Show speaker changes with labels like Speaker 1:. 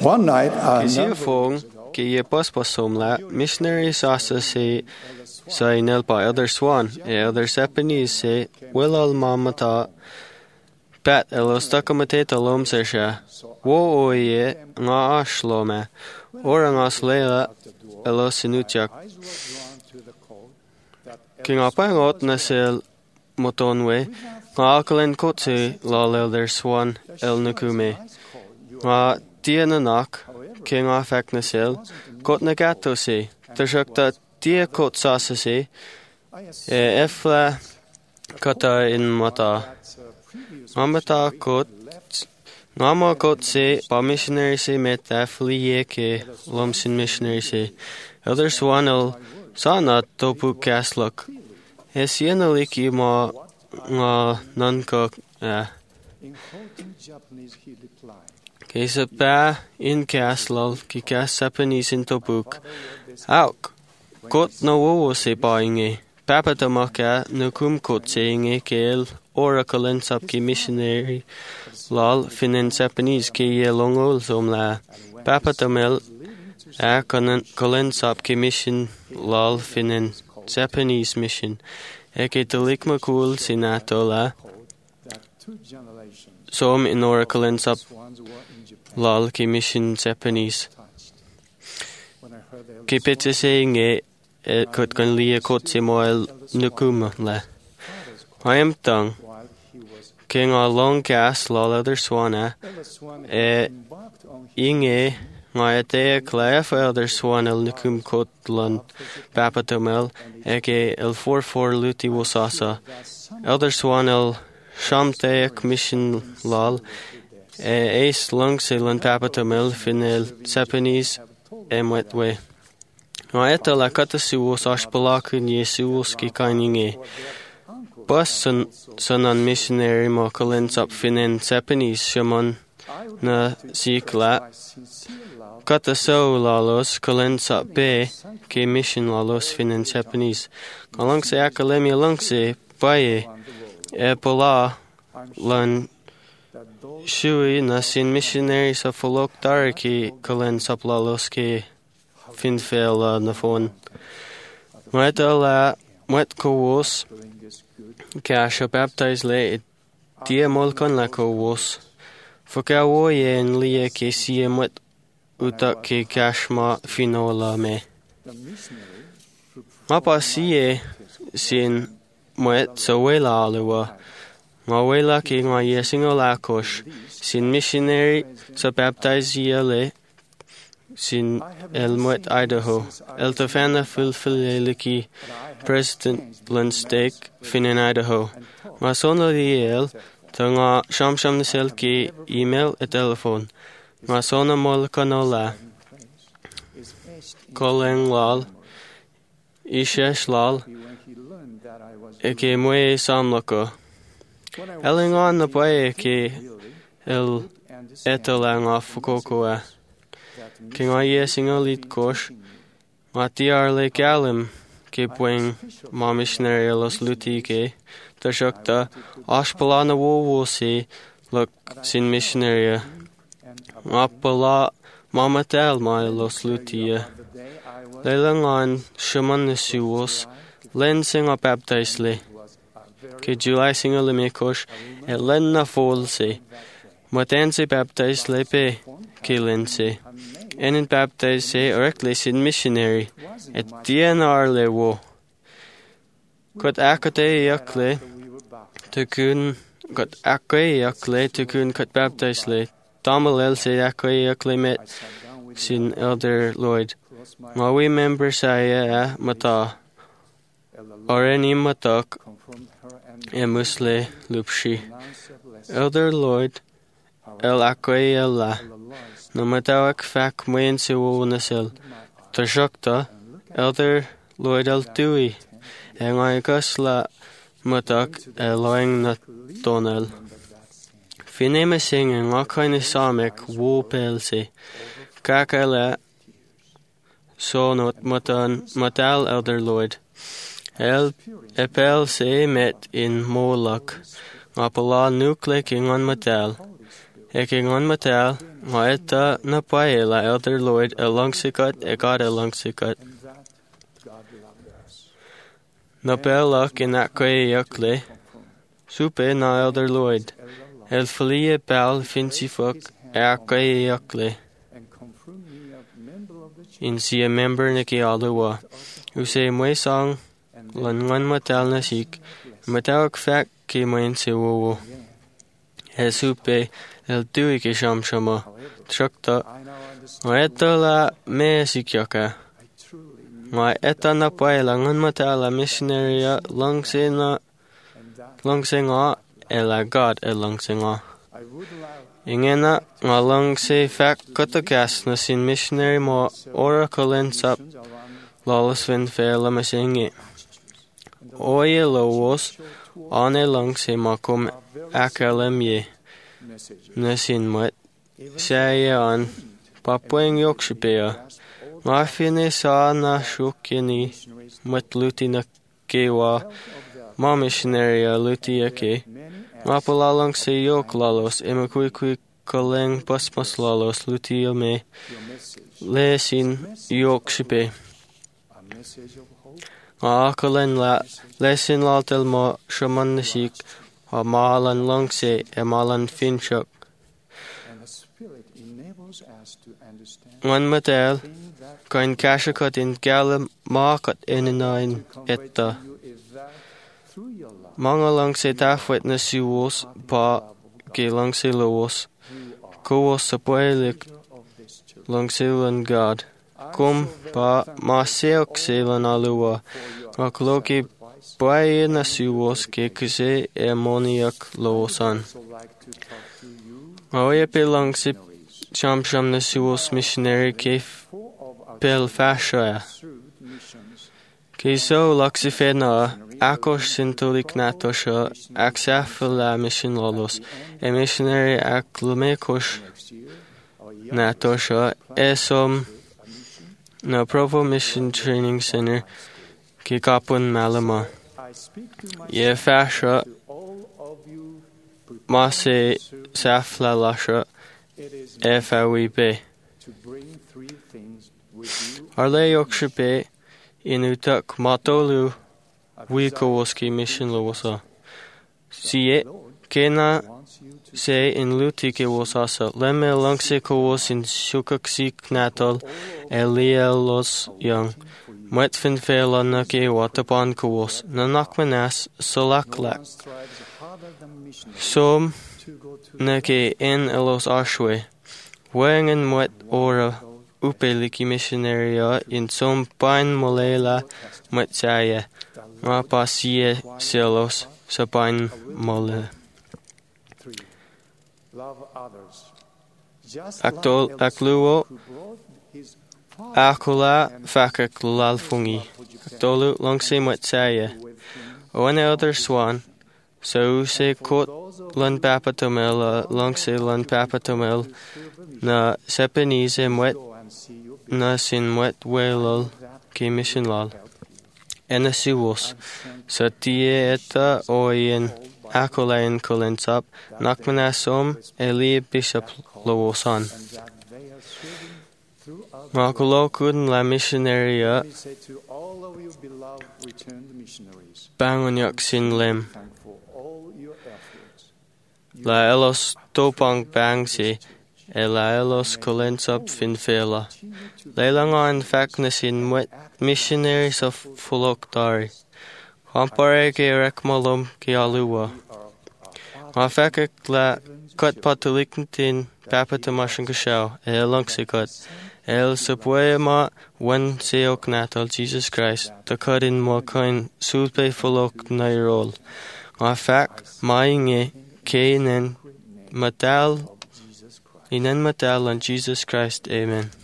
Speaker 1: One night,
Speaker 2: Kisia fong ki ye paspasom la missionary sasa se sa inel pa elder swan elder Japanese se wilal mamata pat elos takamate talom sersha wo oye nga ashlome ora nga slela elos sinutyak king apangot na sel motonwe nga akalen kotse la elder swan el nukume nga tiananak king afak na sel kot na gato se tashakta tia kot sasa se efla kata in mata amata kot Ngama kot se pa missionary se met afli ye ke lomsin missionary se elder swanel sana topu kaslok esienaliki ma nga nanka Kesa pa in kaslal ki kas Japanese in topuk auk kot no wo se pa inge papa tamaka nukum kot se inge kel oracle en sap ki missionary lal finin Japanese ki ye longol som la papa tamel a kolen sap ki mission lal finin Japanese mission eke tolikma cool sinato la som in oracle en sap lal ki mission Japanese ki pete saying kot kan lia kot se moel nukuma la I am tung king a long gas lal elder swana inge nga te klef elder swan el nukum kot lan papatomel eke el 44 luti wasasa elder swan el shamte mission lal ace long se lan papatomel finel Japanese emwetwe nga eta la katasuos ashpalaku ni suos ki kaininge Bus son an missionary mo kalens up finin Japanese shaman na sikla kata so lalos kalens up be ke mission lalos finin Japanese kalong se akademia long se baye pola lan shui na sin missionary sa folok darki kalens up lalos ke finfel na phone la met kowos Kasha baptized le dia molkan la ko wos foka wo ye en lia ke siemot uta ke kashma finola me mapa sie sin moet so wela lewa ma wela ke ma ye singola kosh sin missionary so baptized ye le sin Elmwood, Idaho. El Tafana Fulfiliki President Lundsteak fin in Idaho. Ma sono di el tanga sham nisel ki email e telephone. Ma sono mol kanola. Koleng lal. Ishesh lal. Eke mwe samlako. Elingan na pae ke el etolang of Fukuoka. King I singolit kosh, Matiar le galim, ke pueng ma missionary los luti ke, tashokta, ashpalana wo se, look sin missionary, Mapala mamatel ma los lutia. Lelangan shaman suos, len sing a baptize le, ke July singole me kosh, et len na fol se, matense baptize le pe, ke len se. En baptized se orectly in missionary et DNR le wo. Kot akate yakle to kun kot akwe yakle to kun kot baptized le. Damalel se akwe yakle met sin elder Lloyd. Mawi member saya mata. Oreni matak emusle lupshi. Elder Lloyd el akwe el la. No matawak fak mwen se wo nasel. Tashokta, elder Lloyd el Dewey. Engai kasla matak eloing na tonel. Finema sing en akaine samek wo pelse. Kakala sonot matal elder Lloyd. El epel se met in Molak. Apala nukle king on matal. Eking on matal. Eta na pae la Elder Lloyd alongsicot God alongsicot. Na belach in that quay yuckle. Supe na Elder Lloyd. El falie bel finci fuck quay yuckle. In si a member na ki aluwa. U se mwe song lan ngan matal na sik. Matawak fak ki main se wo. Supe el dui ki sham shama. Trukta. Eta la me sikyaka. Ma eta na pae la ngan matala missionaria langse nga ela God langse nga. Ingena nga langse fak katagas na sin missionary mo oracle sap lalas fin fela masingi. Oye lowos ane langse makum akalemye. Na sin mat saya an papueng yokshipea. Ma fine sa na shukini mat luti na kewa ma missionary luti ake. Ma palalang se yok lalos emakui kaleng pasmas lalos luti me le sin yokshipe. Ma kalen la lesin laltel ma shaman nasik a malan langse e malan finchuk. Ngan matel kain kashakot in gala market in etta. Mga lang se dafwet na siwos pa ke lang se lowos. Kowos sa poelik lang se lan God. Kum pa ma seok se lan aluwa. Makloki baye na siwos ke kuse moniak lowosan. Oye pe lang se sham na siwos missionary ke pel fasha. Ke so laksi fena akos sintolik natosha aksafala mission lolos. E missionary aklumekos natosha esom na Provo Mission Training Center ke kapun malama. Ye fasha ma se safla lasha FAWB. Arle yokshipe inutak matolu wikowoski mission lowosa. Siye kena se in luti ke wosasa. Leme langse kowos in shukaksik natol elielos young. Met fin fela na ke watapan kowos. Nanakmanas solaklak. Som na ke en elos ashwe. Wengen met ora upeliki missionaria in som pain molela met saya. Ma pasie selos sa pain mole. Akluo akula fakak lalfungi. Aktolu langse met saya. Oan elder swan. So se kot lan papatomel langse lan papatomel na sepenize mwet na sin mwet welol ke mission lal. Ena siwos sa tie eta oyen akolain kolensap nakmanasom eli bishop lowosan. Makulokun la missionaria bangonyak sin lem. La elos topang bangsi e la elos kolensap fin fela. Leilangan faknasin mwet missionaries of Fuloktari. Kampare ke rekmalum ke aluwa. Ma fakak la kat patulikntin papatamashan kashaw e langsikot. El sapuema wen seok natal Jesus Christ the kadin mo kain sulpe fulok nairol. Ma fak mainge ke inen matal on Jesus Christ. Amen.